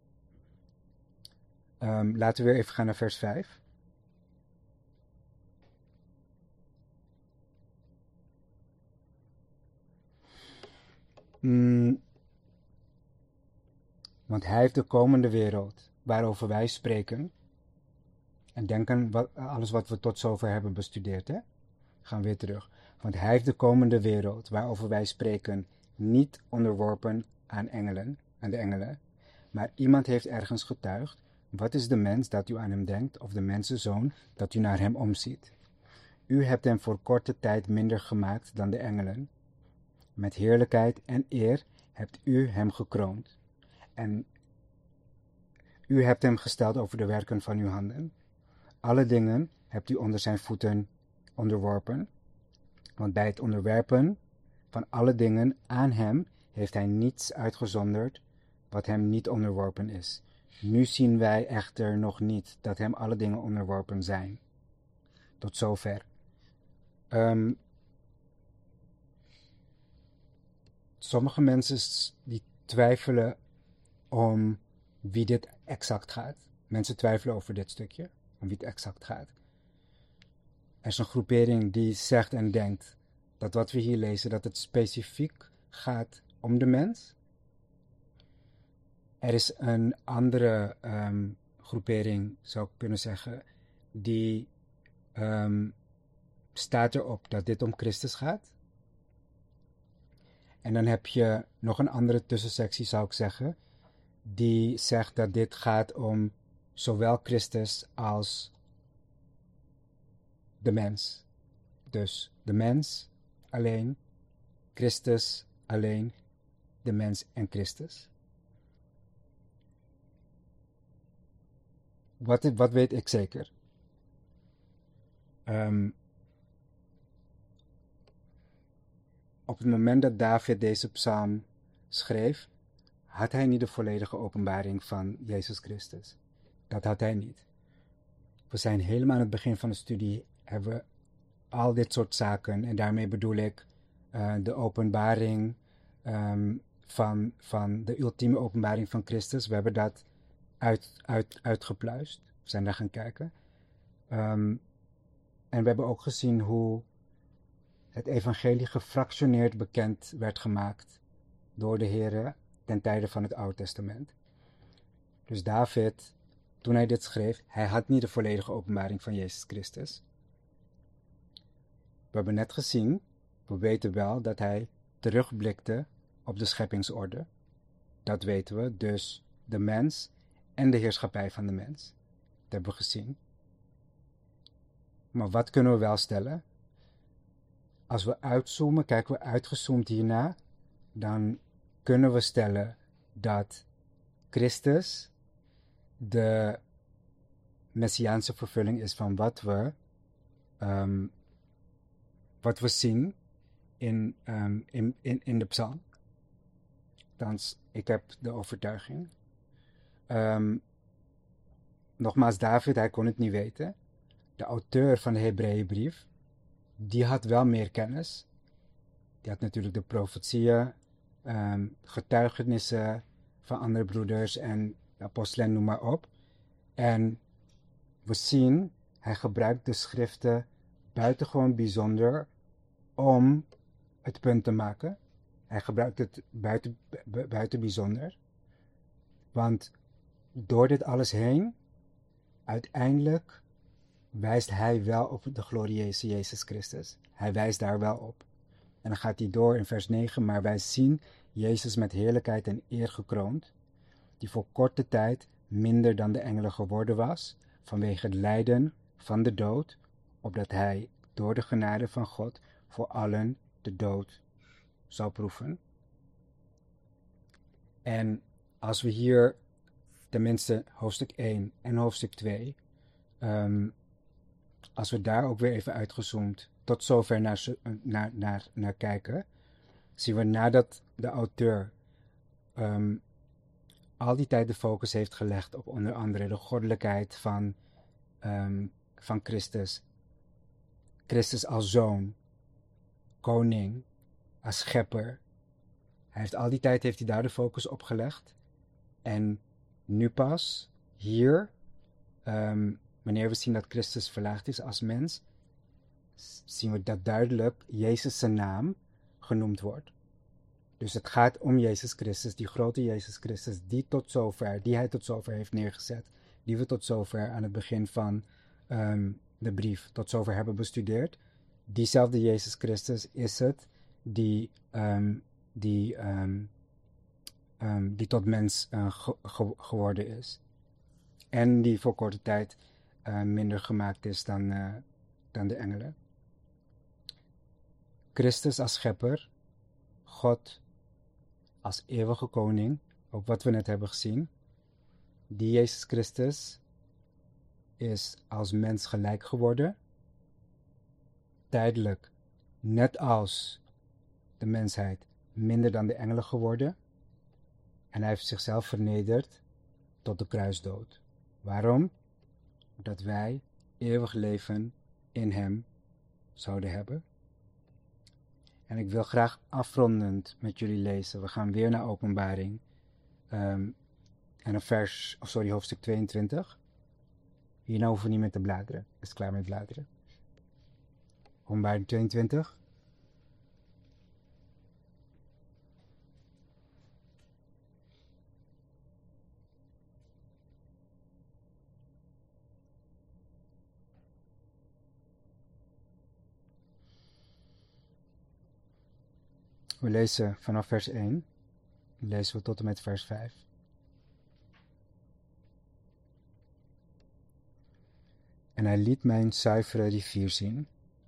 Um, laten we weer even gaan naar vers vijf. Mm, want hij heeft de komende wereld waarover wij spreken. En denk aan wat, alles wat we tot zover hebben bestudeerd. Hè? Gaan we weer terug. Want hij heeft de komende wereld waarover wij spreken niet onderworpen aan engelen, aan de engelen. Maar iemand heeft ergens getuigd. Wat is de mens dat u aan hem denkt, of de mensenzoon dat u naar hem omziet? U hebt hem voor korte tijd minder gemaakt dan de engelen. Met heerlijkheid en eer hebt u hem gekroond. En u hebt hem gesteld over de werken van uw handen. Alle dingen hebt u onder zijn voeten onderworpen. Want bij het onderwerpen van alle dingen aan hem heeft hij niets uitgezonderd wat hem niet onderworpen is. Nu zien wij echter nog niet dat hem alle dingen onderworpen zijn. Tot zover. Um, sommige mensen die twijfelen om wie dit exact gaat. Mensen twijfelen over dit stukje, om wie het exact gaat. Er is een groepering die zegt en denkt dat wat we hier lezen, dat het specifiek gaat om de mens. Er is een andere um, groepering, zou ik kunnen zeggen, die um, staat erop dat dit om Christus gaat. En dan heb je nog een andere tussensectie, zou ik zeggen, die zegt dat dit gaat om zowel Christus als de mens. Dus de mens alleen, Christus alleen, de mens en Christus. Wat, wat weet ik zeker? Um, op het moment dat David deze psalm schreef, had hij niet de volledige openbaring van Jezus Christus. Dat had hij niet. We zijn helemaal aan het begin van de studie, hebben we al dit soort zaken, en daarmee bedoel ik uh, de openbaring um, van, van de ultieme openbaring van Christus. We hebben dat uit, uit, uitgepluist. We zijn daar gaan kijken. Um, en we hebben ook gezien hoe het evangelie gefractioneerd bekend werd gemaakt door de Here ten tijde van het Oude Testament. Dus David, toen hij dit schreef, hij had niet de volledige openbaring van Jezus Christus. We hebben net gezien, we weten wel dat hij terugblikte op de scheppingsorde. Dat weten we, dus de mens en de heerschappij van de mens. Dat hebben we gezien. Maar wat kunnen we wel stellen? Als we uitzoomen, kijken we uitgezoomd hierna, dan kunnen we stellen dat Christus de messiaanse vervulling is van wat we, um, wat we zien in, um, in, in, in de psalm. Althans, ik heb de overtuiging. Um, nogmaals, David, hij kon het niet weten. De auteur van de Hebreeënbrief, die had wel meer kennis. Die had natuurlijk de profetieën, um, getuigenissen van andere broeders en apostelen, noem maar op. En we zien, hij gebruikt de schriften buitengewoon bijzonder om het punt te maken. Hij gebruikt het buiten, bu- buiten bijzonder. Want door dit alles heen, uiteindelijk wijst hij wel op de glorieuze Jezus Christus. Hij wijst daar wel op. En dan gaat hij door in vers negen, maar wij zien Jezus met heerlijkheid en eer gekroond, die voor korte tijd minder dan de engelen geworden was, vanwege het lijden van de dood, opdat hij door de genade van God voor allen de dood zou proeven. En als we hier tenminste hoofdstuk één en hoofdstuk twee, um, als we daar ook weer even uitgezoomd tot zover naar, naar, naar, naar kijken, zien we nadat de auteur um, al die tijd de focus heeft gelegd op onder andere de goddelijkheid van, um, van Christus. Christus als zoon, koning, als schepper. Hij heeft al die tijd heeft hij daar de focus op gelegd. En nu pas, hier, um, wanneer we zien dat Christus verlaagd is als mens, zien we dat duidelijk Jezus zijn naam genoemd wordt. Dus het gaat om Jezus Christus, die grote Jezus Christus, die tot zover, die hij tot zover heeft neergezet, die we tot zover aan het begin van um, de brief tot zover hebben bestudeerd. Diezelfde Jezus Christus is het die, um, die, um, um, die tot mens uh, ge- ge- geworden is. En die voor korte tijd uh, minder gemaakt is dan, uh, dan de engelen. Christus als schepper, God als eeuwige koning, ook wat we net hebben gezien. Die Jezus Christus is als mens gelijk geworden, tijdelijk, net als de mensheid, minder dan de engelen geworden. En hij heeft zichzelf vernederd tot de kruisdood. Waarom? Dat wij eeuwig leven in hem zouden hebben. En ik wil graag afrondend met jullie lezen. We gaan weer naar Openbaring. Um, en een vers, of sorry, hoofdstuk tweeëntwintig. Hierna hoeven we niet meer te bladeren. Is klaar met bladeren. Openbaring tweeëntwintig. We lezen vanaf vers één. Lezen we tot en met vers vijf. En hij liet mij een zuivere rivier zien,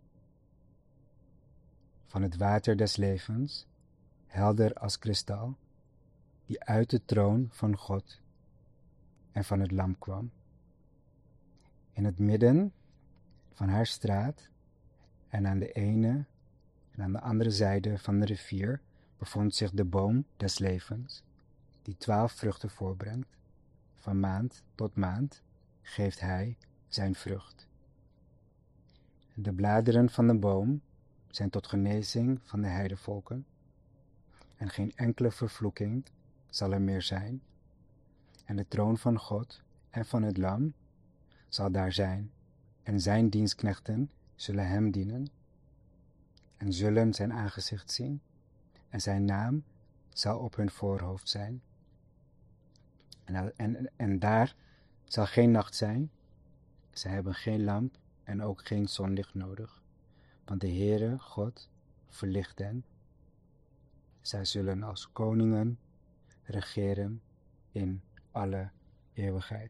van het water des levens, helder als kristal, die uit de troon van God en van het lam kwam. In het midden van haar straat en aan de ene en aan de andere zijde van de rivier bevond zich de boom des levens, die twaalf vruchten voorbrengt. Van maand tot maand geeft hij zijn vrucht. De bladeren van de boom zijn tot genezing van de heidevolken, en geen enkele vervloeking zal er meer zijn. En de troon van God en van het lam zal daar zijn, en zijn dienstknechten zullen hem dienen, en zullen zijn aangezicht zien, en zijn naam zal op hun voorhoofd zijn. En, en, en daar zal geen nacht zijn, zij hebben geen lamp en ook geen zonlicht nodig, want de Heere God verlicht hen. Zij zullen als koningen regeren in alle eeuwigheid.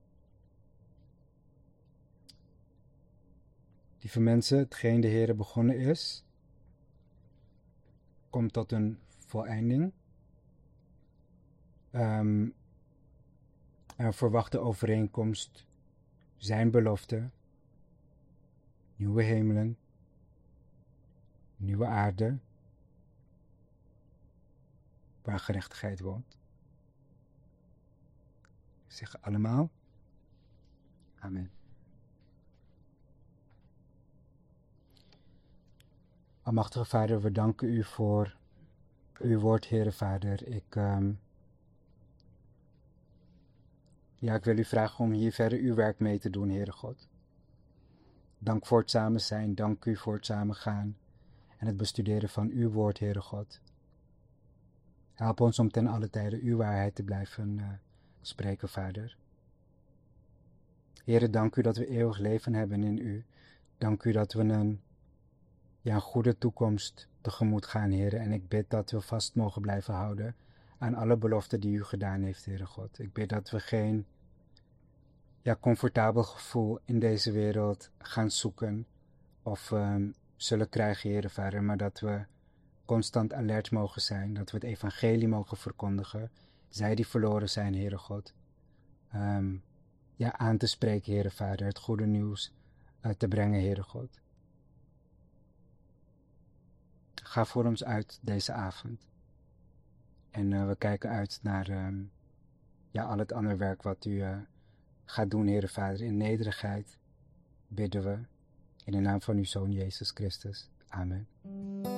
Lieve mensen, hetgeen de Heere begonnen is, komt tot een voleinding. Um, een verwachte overeenkomst, zijn belofte, nieuwe hemelen, nieuwe aarde, waar gerechtigheid woont. Zeg allemaal, amen. Almachtige Vader, we danken u voor uw woord, Heere Vader. Ik, um, ja, ik wil u vragen om hier verder uw werk mee te doen, Heere God. Dank voor het samen zijn, dank u voor het samengaan en het bestuderen van uw woord, Heere God. Help ons om ten alle tijde uw waarheid te blijven uh, spreken, Vader. Heere, dank u dat we eeuwig leven hebben in u. Dank u dat we een, ja, een goede toekomst tegemoet gaan, Heere. En ik bid dat we vast mogen blijven houden aan alle beloften die u gedaan heeft, Heere God. Ik bid dat we geen ja, comfortabel gevoel in deze wereld gaan zoeken of um, zullen krijgen, Heere Vader, maar dat we constant alert mogen zijn, dat we het evangelie mogen verkondigen zij die verloren zijn, Heere God, um, ja, aan te spreken, Heere Vader, het goede nieuws uh, te brengen, Heere God. Ga voor ons uit deze avond. En uh, we kijken uit naar um, ja, al het andere werk wat u uh, gaat doen, Heere Vader. In nederigheid bidden we in de naam van uw Zoon Jezus Christus. Amen.